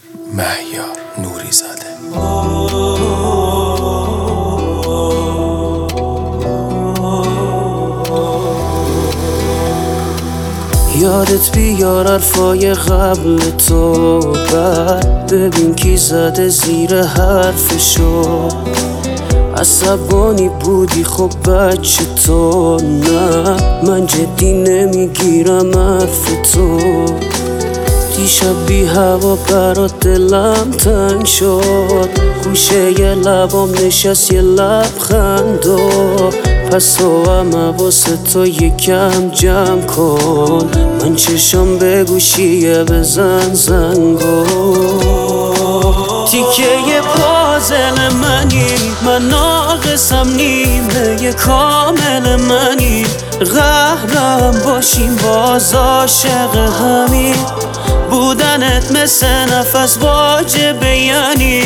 مهیار نوری زاده. یادت بیار حرفای قبل تو، بعد ببین کی زده زیر حرفشو. عصبانی بودی خب بچه تو، نه من جدی نمیگیرم حرف تو. دیشب بی هوا برات دلم تنگ شد، خوشه یه لبام نشست یه لبخند و پس تو هم واسه تو یکم جمع کن. من چشم به گوشیه بزن زنگو. تیکه پازل منی، من ناقصم نیمه یه کامل منی. قهرم باشیم باز عاشق همین، بودنت مثل نفس واجبه یعنی.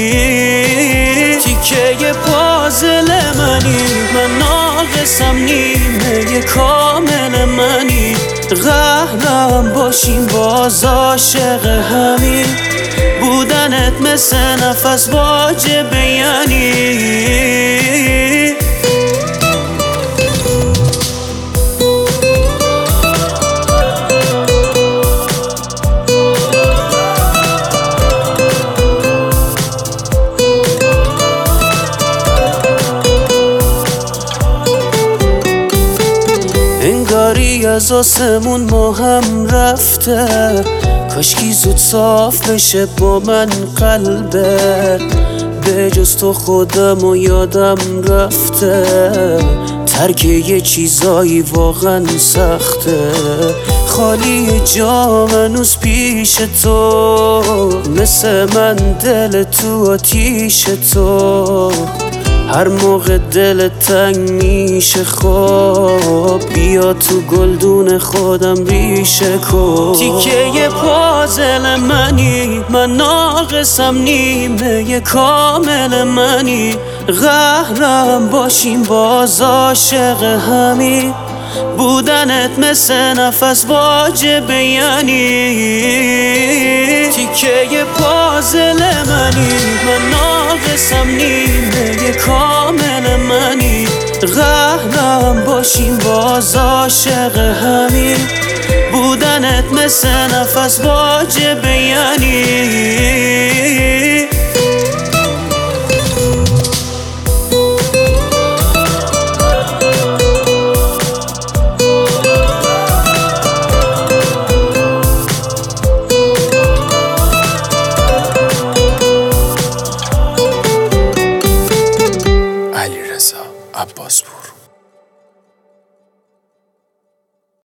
تیکه پازل منی، من ناقصم نیمه یه کامل منی. قهرم باشیم باز عاشق همین، بودنت مثل نفس واجبه یعنی. انگاری از آسمون ما هم رفته، کاشکی زود صاف بشه با من قلبت. به جز تو خودم و یادم رفته، ترک یه چیزایی واقعا سخته. خالی جام هنوز پیش تو، مثل من دل تو آتیش تو. هر موقع دل تنگ میشه خواب، بیا تو گلدون خودم ریشه کن. تیکه پازل منی، من ناقصم نیمه یه کامل منی. قهرم باشیم باز عاشق همین، بودنت مثل نفس واجبه یعنی. تیکه پازل منی، من ناقصم نیمه یه کامل منی. قهرم باشیم باز عاشق همین، بودنت مثل نفس واجبه یعنی. علیرضا عباسپور.